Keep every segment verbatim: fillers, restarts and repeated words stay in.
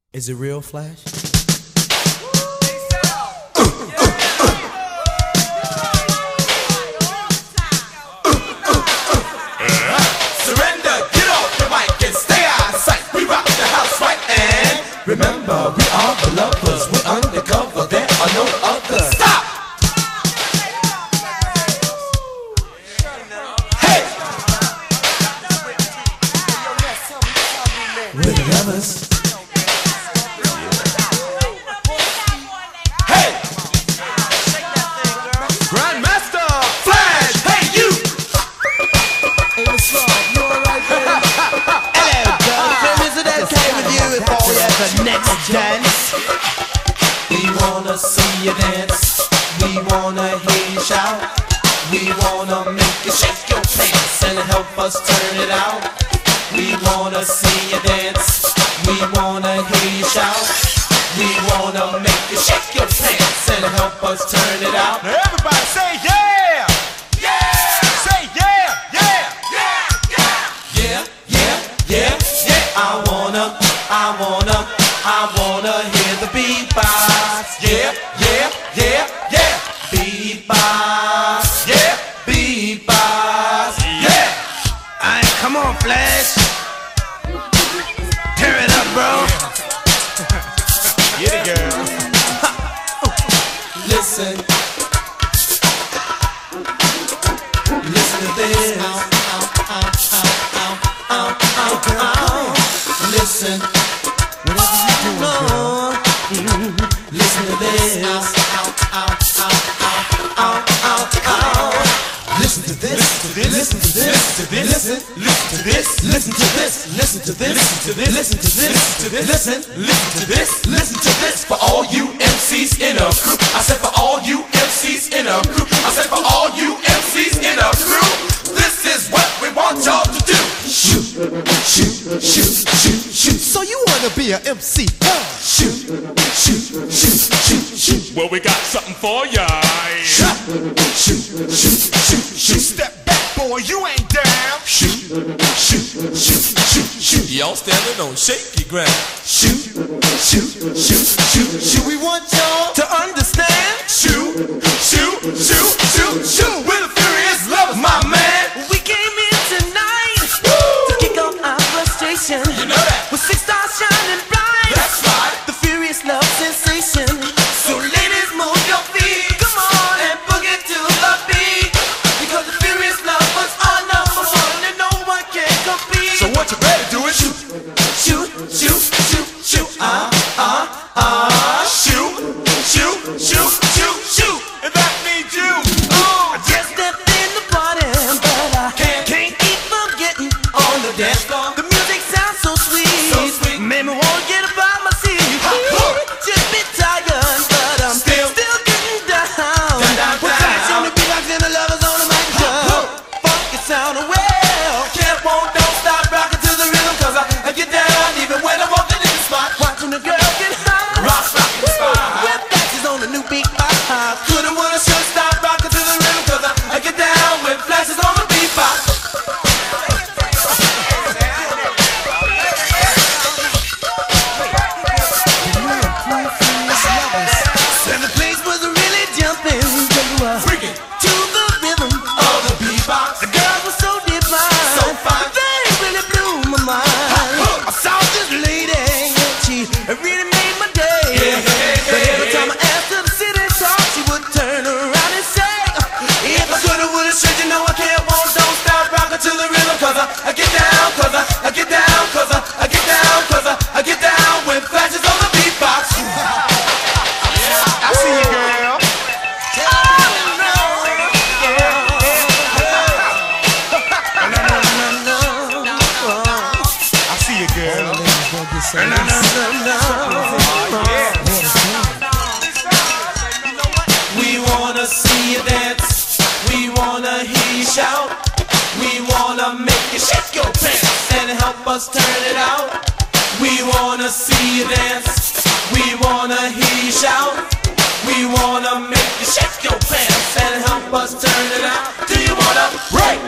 Is it real, Flash? Remember, we are the lovers, we're undercover, there are no others. Stop! Hey! We're the lovers. Hey! Grandmaster! Flash! Hey, you! Hey, what's up? You alright, man? Hello, girlfriend, is it okay with you if all you ever next dance? We wanna see you dance. We wanna hear you shout. We wanna make you shake your pants and help us turn it out. We wanna see you dance. We wanna hear you shout. We wanna make you shake your pants and help us turn it out. Now everybody say yeah! Yeah! Say yeah! Yeah! Yeah, yeah, yeah, yeah. I wanna, I wanna, I wanna hear the beatbox. Yeah, yeah, yeah, yeah. Beatbox. Yeah, beatbox. Yeah. Alright, come on, Flash. Tear it up, bro. Get it, girl. Listen. Listen to this. Listen. Whatever you do, girl. Listen to this. Listen to this. Listen to this. Listen. Listen to this. Listen to this. Listen to this. Listen to this. Listen. Listen to this. Listen to this. For all you M Cs in a crew. I said for all you M Cs in a crew. I said for all you M Cs in a crew. This is what we want y'all to do. Shoot, shoot, shoot, shoot, shoot. So you wanna be an M C? Huh? Shoot, shoot, shoot, shoot, shoot. Well, we got something for ya. Shoot, shoot, shoot, shoot, shoot. Step back, boy, you ain't down. Shoot, shoot, shoot, shoot, shoot. Y'all standing on shaky ground. Shoot, shoot, shoot, shoot, shoot. We want y'all to understand. Shoot, shoot, shoot, shoot, shoot. We're the furious lovers, my man. We came in tonight to kick off our frustration. You know that. With six stars shining bright. That's right. The furious love sensation. So ladies, move your feet. Come on and boogie to the beat. Because the furious lovers are number one and no one can compete. So what you better do is shoot, Shoot, shoot, shoot, shoot. Ah, ah, ah. shoot, shoot, shoot, shoot, shoot. And that means you. I just stepped in the party, but I Can't- can't keep from getting On the dance floor. the music sounds so sweet. So sweet. Made me wanna get about my seat. Ha, ha. Just bit tired, but I'm Still- still getting down. Down, down, With down. Flash on the beatbox and the lovers on the microphone. Funky sound well. Can't, won't, don't stop rocking to the rhythm. Cause I, I get down even when I'm walking in the spot. Watching the girl get high. Rock, rockin' the spot. With Flash is on the new beatbox. Couldn't, woulda, should stop rocking to the rhythm. Cause I, I get down when flashes on the beatbox. And the place was really jumping to, uh, Freaking to the rhythm. of the beatbox. The girls were so divine. So fine. They really blew my mind. I saw this lady and she really made my day. Yeah, yeah, But yeah, every yeah. time I asked her to sit and talk, she would turn around and say, If I coulda, woulda, should, you know I can't, won't, don't stop rocking to the rhythm. Cause I, I get down, cause I, I get down, cause I, I get down, cause I, I get down when flashes on the beatbox. I see you, girl. I see you, girl. We wanna see you dance. We wanna hear you shout. We wanna make you shake your pants and help us turn it out. We wanna see you dance. We wanna hear you shout. We wanna make you shake your pants and help us turn it out. Do you wanna break?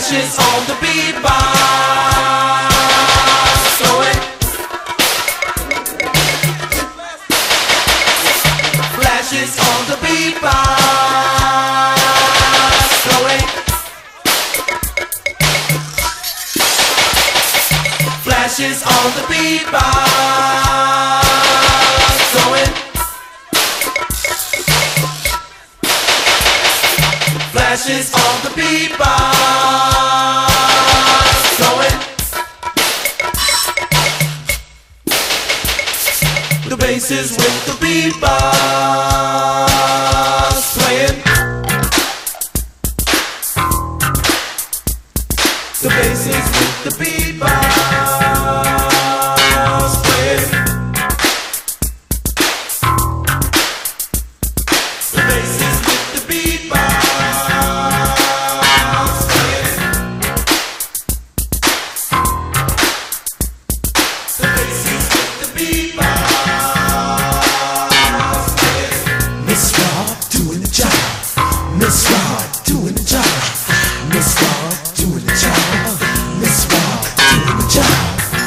Flashes on the beatbox. Slow it. Flashes on the beatbox. Slow it. Flashes on the beatbox. Slow it. Flashes on the beatbox. Slow it. The bass is with the beatbox playing. The bass is with the beatbox playing. The bass is with the beatbox playing. The bass is with the beatbox. Miss Rod doing the job. Miss Rod doing the job. Miss Rod doing the job. Miss Rod doing the job.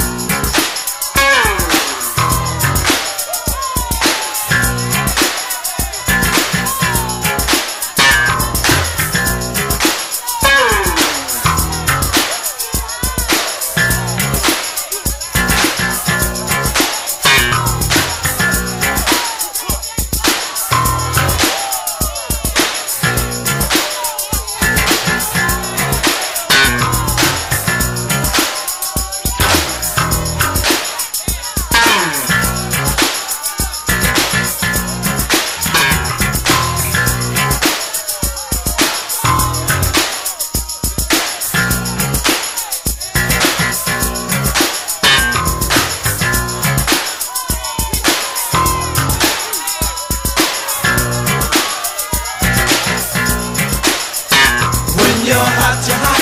You're hot, you're hot.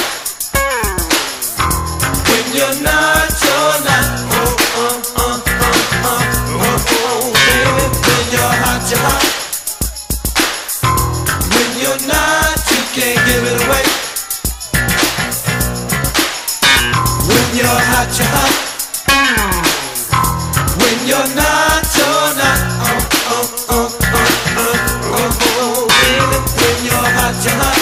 When you're not, you're not. Oh, oh, oh, oh, oh, oh, oh, baby. When you're hot, you're hot. When you're not, you can't give it away. When you're hot, you're hot. When you're not, you're not. Oh, oh, oh, oh, oh, oh, oh, baby. When you're hot, you're hot.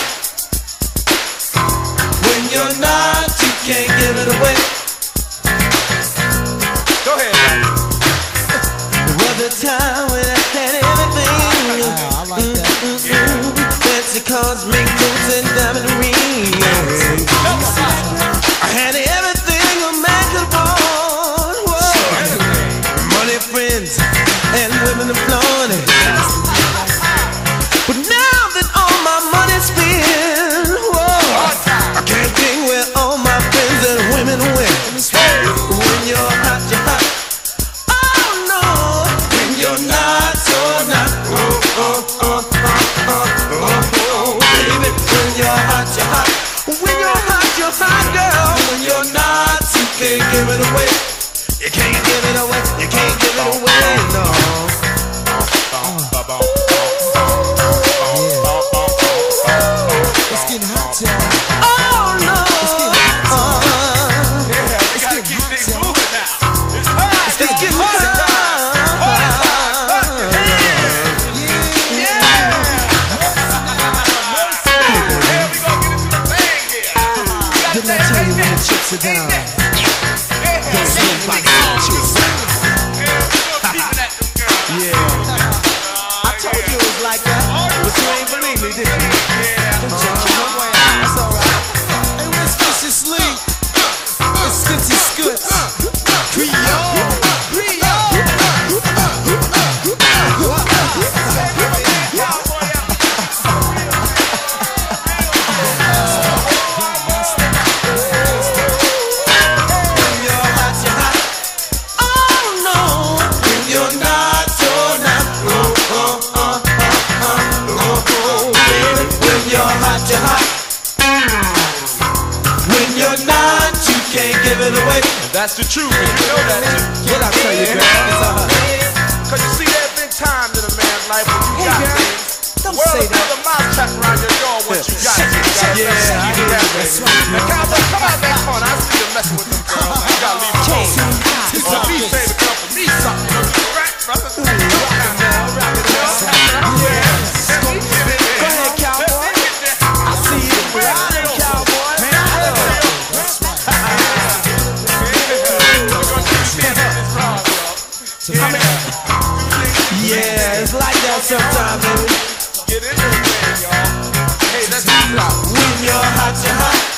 When you're not, you can't give it away. Go ahead. There was a time when I had everything. I like that. Mm-mm-mm. Fancy cars, mink boots, and diamond rings. I had everything a man could want. Whoa. Money, friends, and women to flaunt it. But now that all my money's spent, whoa, I can't think where all my friends and women went. When you're hot, you're hot. Oh no. When you're not, you're not. Oh, oh, oh, oh, oh, oh, oh, baby. When you're hot, you're hot. When you're hot, you're hot, girl. When you're not, you can't give it away. You can't give it away. You can't give it away, no. It's getting hot, y'all. Oh no. It's getting hot, y'all. Yeah, we gotta keep things moving now. It's hot. It's getting hot. Yeah, we gonna get into the thing here. Didn't I tell you when the chips are down? Don't sleep like chips. I told you it was like that, but you ain't believe me, did you? That's alright. Hey, where's Fishy Sleep? It's Scooty Scoots. Creole. That's the truth, and you know that too. What I tell you, girl? It's a hot. Cause you see, there's been times in a man's life when you got girl, things. don't Well, say that. the mouth tap around your door once you got things. Yeah, I hear you. That's right. Now, cowboy, come out that corner. I see you messing with them girls. You gotta leave them alone. Or at least save a girl for me something. Right, brother? Rock it now, rock it now. Yeah. Let me get it in. Go ahead, cowboy. I see you riding, cowboy. Yeah, it's like that sometimes, baby. Get in there, man, y'all. Hey, let's do it. When you're hot, you're hot.